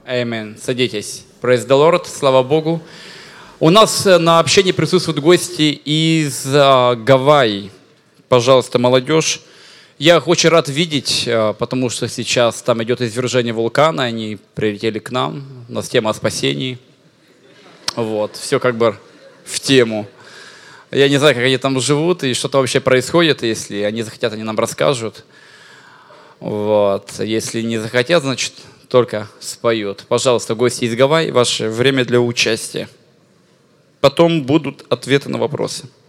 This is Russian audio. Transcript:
Аминь. Садитесь. Praise the Lord. Слава Богу. У нас на общении присутствуют гости из Гавайи. Пожалуйста, молодежь. Я их очень рад видеть, потому что сейчас там идет извержение вулкана. Они прилетели к нам. У нас тема о спасении. Вот. Все как бы в тему. Я не знаю, как они там живут и что-то вообще происходит. Если они захотят, они нам расскажут. Вот. Если не захотят, значит, только споют. Пожалуйста, гости из Гавайи, ваше время для участия. Потом будут ответы на вопросы.